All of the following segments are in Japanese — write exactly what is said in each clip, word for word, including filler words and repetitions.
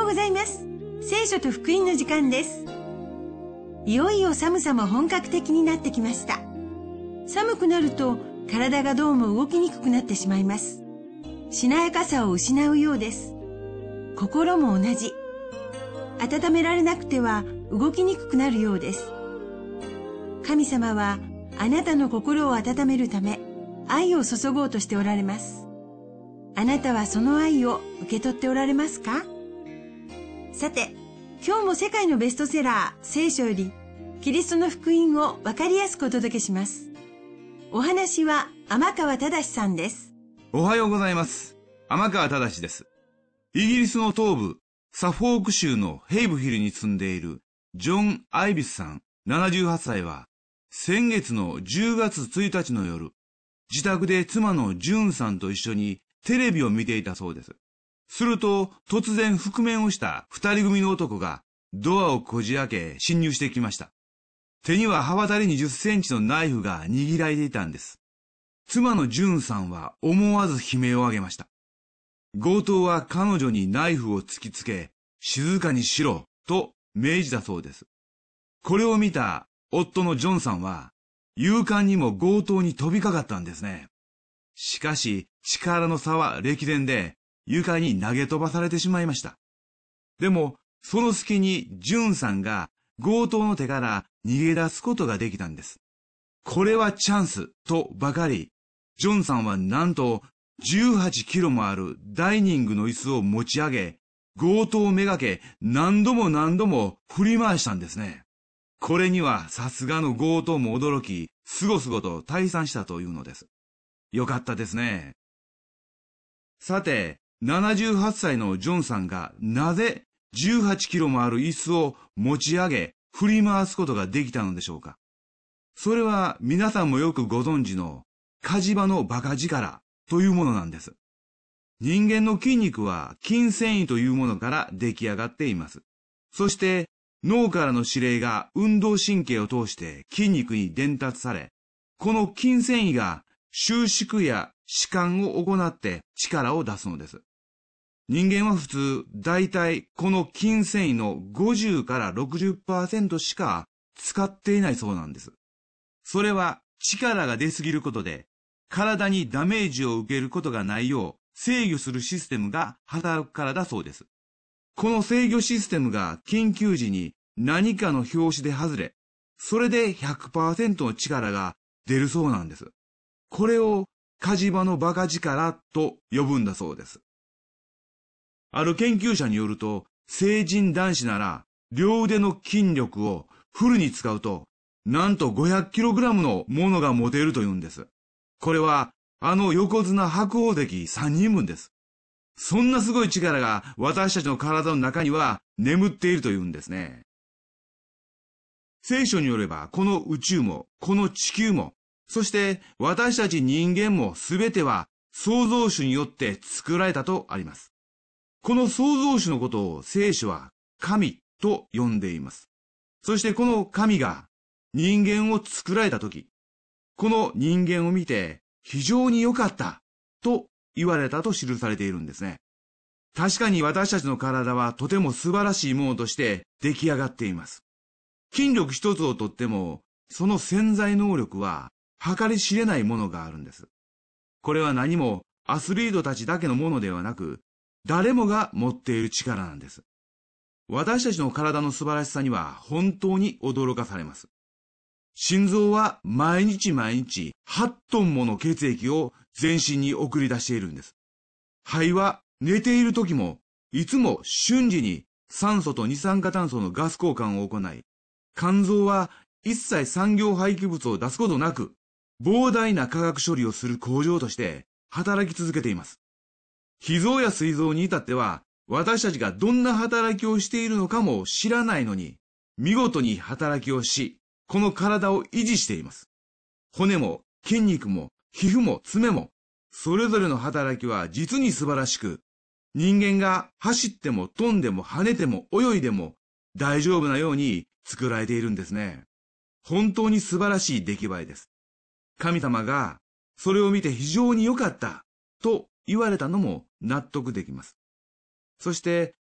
うございます。聖書と福音の時間です。いよいよ寒さも本格的になってきました。寒くなると体がどうも動きにくくなってしまいます。しなやかさを失うようです。心も同じ。温められなくては動きにくくなるようです。神様はあなたの心を温めるため愛を注ごうとしておられます。あなたはその愛を受け取っておられますか？さて、今日も世界のベストセラー聖書よりキリストの福音をわかりやすくお届けします。お話は天川忠さんです。 おはようございます。天川忠です。イギリスの東部サフォーク州のヘイブヒルに住んでいるジョン・アイビスさんななじゅうはっさいは先月のじゅうがつついたちの夜、自宅で妻のジュンさんと一緒にテレビを見ていたそうです。すると突然覆面をした二人組の男がドアをこじ開け侵入してきました。手には刃渡りにじゅっセンチのナイフが握られていたんです。妻のジュンさんは思わず悲鳴を上げました。強盗は彼女にナイフを突きつけ、静かにしろと命じたそうです。これを見た夫のジョンさんは勇敢にも強盗に飛びかかったんですね。しかし力の差は歴然で床に投げ飛ばされてしまいました。でもその隙にジュンさんが強盗の手から逃げ出すことができたんです。これはチャンスとばかり、ジョンさんはなんとじゅうはちキロもあるダイニングの椅子を持ち上げ、強盗をめがけ何度も何度も振り回したんですね。これにはさすがの強盗も驚き、すごすごと退散したというのです。よかったですね。さて、ななじゅうはっさいのジョンさんがなぜじゅうはちキロもある椅子を持ち上げ振り回すことができたのでしょうか。それは皆さんもよくご存知の火事場のバカ力というものなんです。人間の筋肉は筋繊維というものから出来上がっています。そして脳からの指令が運動神経を通して筋肉に伝達され、この筋繊維が収縮や弛緩を行って力を出すのです。人間は普通、だいたいこの筋繊維のごじゅうからろくじゅっパーセントしか使っていないそうなんです。それは力が出すぎることで、体にダメージを受けることがないよう制御するシステムが働くからだそうです。この制御システムが緊急時に何かの拍子で外れ、それで ひゃくパーセント の力が出るそうなんです。これを火事場のバカ力と呼ぶんだそうです。ある研究者によると、成人男子なら両腕の筋力をフルに使うと、なんと ごひゃくキログラム のものが持てるというんです。これはあの横綱白鵬関さんにんぶんです。そんなすごい力が私たちの体の中には眠っているというんですね。聖書によればこの宇宙もこの地球も、そして私たち人間もすべては創造主によって作られたとあります。この創造主のことを聖書は神と呼んでいます。そしてこの神が人間を作られたとき、この人間を見て非常に良かったと言われたと記されているんですね。確かに私たちの体はとても素晴らしいものとして出来上がっています。筋力一つをとっても、その潜在能力は計り知れないものがあるんです。これは何もアスリートたちだけのものではなく、誰もが持っている力なんです。私たちの体の素晴らしさには本当に驚かされます。心臓は毎日毎日はちトンもの血液を全身に送り出しているんです。肺は寝ている時もいつも瞬時に酸素と二酸化炭素のガス交換を行い、肝臓は一切産業廃棄物を出すことなく、膨大な化学処理をする工場として働き続けています。脾臓や膵臓に至っては、私たちがどんな働きをしているのかも知らないのに、見事に働きをし、この体を維持しています。骨も筋肉も皮膚も爪も、それぞれの働きは実に素晴らしく、人間が走っても飛んでも跳ねても泳いでも大丈夫なように作られているんですね。本当に素晴らしい出来栄えです。神様がそれを見て非常に良かったと言われたのも納得できます。そして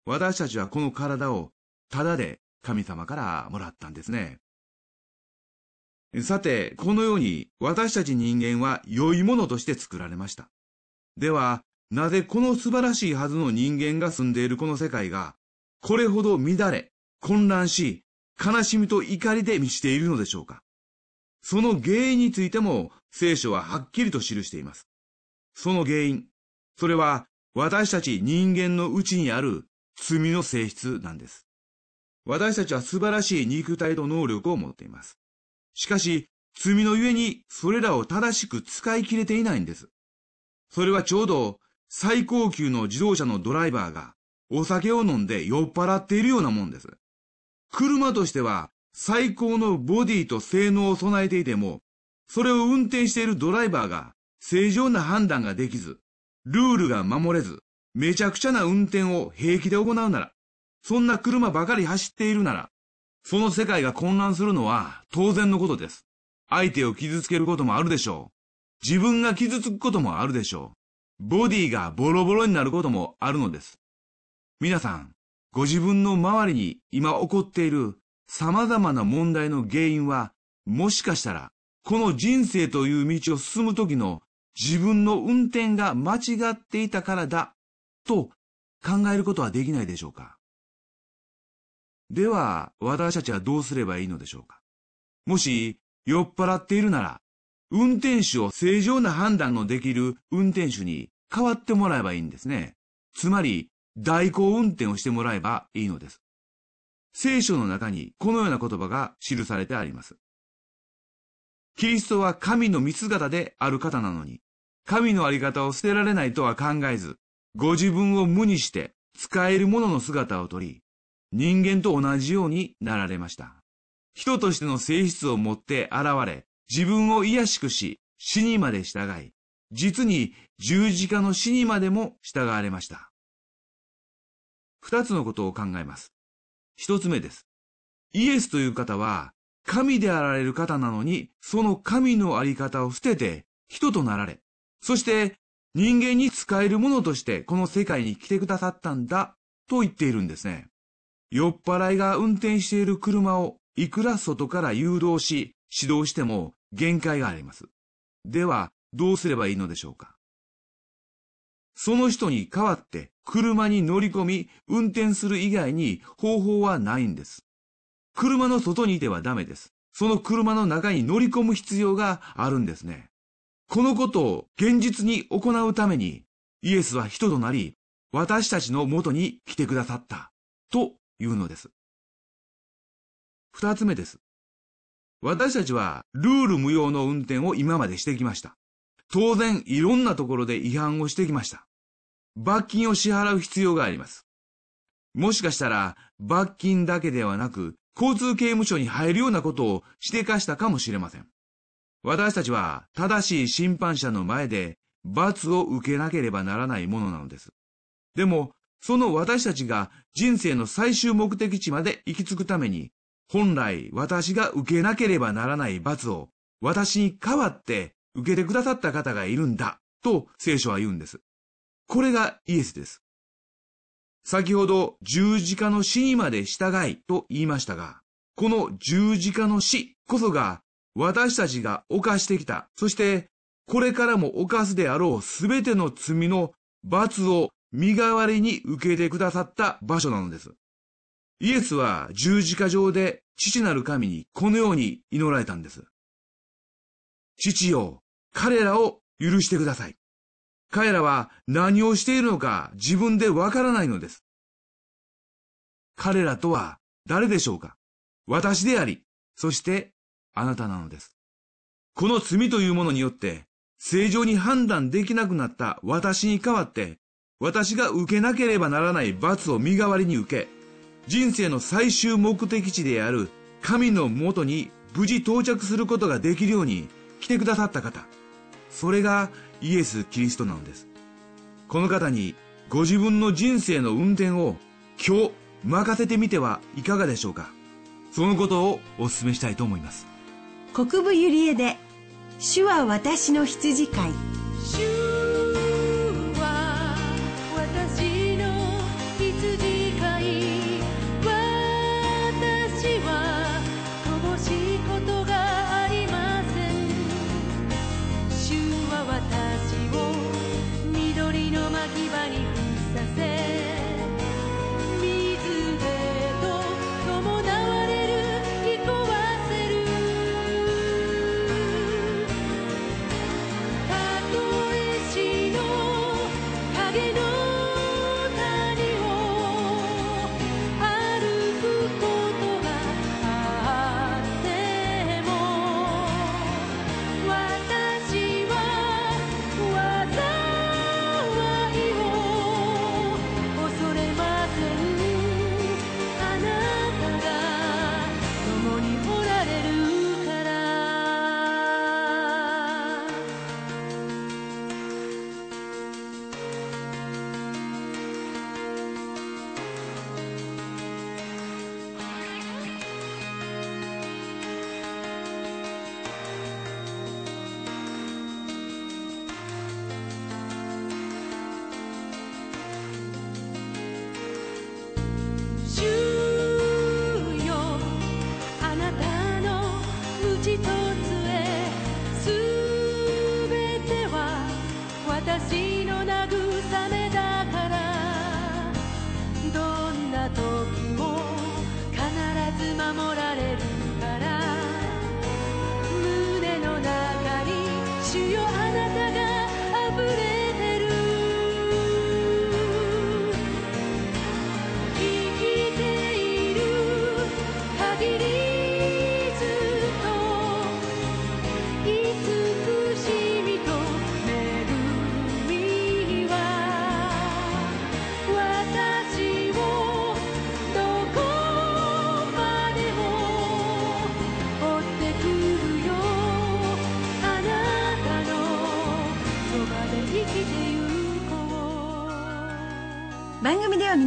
私たちはこの体をただで神様からもらったんですね。さて、このように私たち人間は良いものとして作られました。では、なぜこの素晴らしいはずの人間が住んでいるこの世界が、これほど乱れ、混乱し、悲しみと怒りで満ちているのでしょうか。その原因についても聖書ははっきりと記しています。その原因、それは私たち人間のうちにある罪の性質なんです。私たちは素晴らしい肉体と能力を持っています。しかし、罪のゆえにそれらを正しく使い切れていないんです。それはちょうど最高級の自動車のドライバーがお酒を飲んで酔っ払っているようなもんです。車としては最高のボディと性能を備えていても、それを運転しているドライバーが正常な判断ができず、ルールが守れず、めちゃくちゃな運転を平気で行うなら、そんな車ばかり走っているなら、その世界が混乱するのは当然のことです。相手を傷つけることもあるでしょう。自分が傷つくこともあるでしょう。ボディがボロボロになることもあるのです。皆さん、ご自分の周りに今起こっている様々な問題の原因は、もしかしたら、この人生という道を進む時の自分の運転が間違っていたからだ、と考えることはできないでしょうか。では、私たちはどうすればいいのでしょうか。もし、酔っ払っているなら、運転手を正常な判断のできる運転手に代わってもらえばいいんですね。つまり、代行運転をしてもらえばいいのです。聖書の中にこのような言葉が記されてあります。キリストは神の御姿である方なのに、神のあり方を捨てられないとは考えず、ご自分を無にして使えるものの姿をとり、人間と同じようになられました。人としての性質を持って現れ、自分を卑しくし、死にまで従い、実に十字架の死にまでも従われました。二つのことを考えます。一つ目です。イエスという方は、神であられる方なのに、その神のあり方を捨てて人となられ、そして人間に使えるものとしてこの世界に来てくださったんだと言っているんですね。酔っ払いが運転している車をいくら外から誘導し、指導しても限界があります。では、どうすればいいのでしょうか。その人に代わって車に乗り込み運転する以外に方法はないんです。車の外にいてはダメです。その車の中に乗り込む必要があるんですね。このことを現実に行うためにイエスは人となり、私たちの元に来てくださったというのです。二つ目です。私たちはルール無用の運転を今までしてきました。当然いろんなところで違反をしてきました。罰金を支払う必要があります。もしかしたら罰金だけではなく交通刑務所に入るようなことをしでかしたかもしれません。私たちは正しい審判者の前で罰を受けなければならないものなのです。でもその私たちが人生の最終目的地まで行き着くために、本来私が受けなければならない罰を私に代わって受けてくださった方がいるんだと聖書は言うんです。これがイエスです。先ほど十字架の死にまで従いと言いましたが、この十字架の死こそが私たちが犯してきた、そしてこれからも犯すであろうすべての罪の罰を身代わりに受けてくださった場所なのです。イエスは十字架上で父なる神にこのように祈られたんです。父よ、彼らを許してください。彼らは何をしているのか自分でわからないのです。彼らとは誰でしょうか。私であり、そしてあなたなのです。この罪というものによって正常に判断できなくなった私に代わって、私が受けなければならない罰を身代わりに受け、人生の最終目的地である神のもとに無事到着することができるように来てくださった方、それがイエス・キリストなのです。この方にご自分の人生の運転を今日任せてみてはいかがでしょうか。そのことをお勧めしたいと思います。 国分ゆりえで主は私の羊飼い。 主は私の羊飼い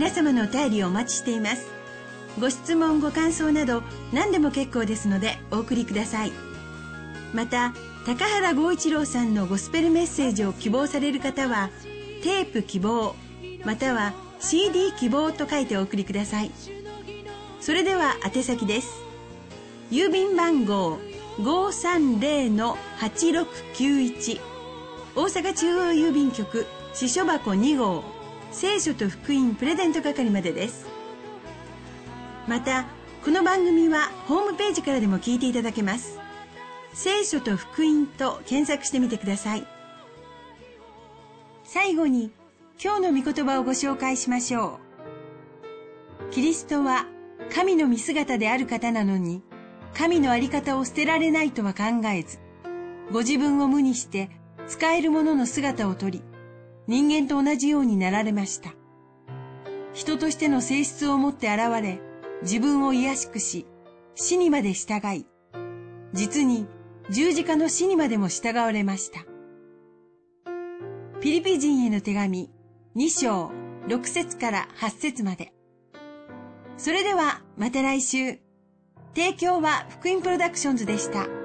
皆様のお便りをお待ちしています。ご質問ご感想など何でも結構ですのでお送りください。また高原剛一郎さんのゴスペルメッセージを希望される方はテープ希望または シーディー 希望と書いてお送りください。それでは宛先です。郵便番号 ごーさんぜろのはちろくきゅういち 大阪中央郵便局支所箱に号聖書と福音プレゼント係までです。またこの番組はホームページからでも聞いていただけます。聖書と福音と検索してみてください。最後に今日の御言葉をご紹介しましょう。キリストは神の御姿である方なのに、神の在り方を捨てられないとは考えず、ご自分を無にして使えるものの姿をとり、人間と同じようになられました。人としての性質を持って現れ、自分を卑しくし、死にまで従い、実に十字架の死にまでも従われました。ピリピ人への手紙に章ろく節からはち節まで。それではまた来週。提供は福音プロダクションズでした。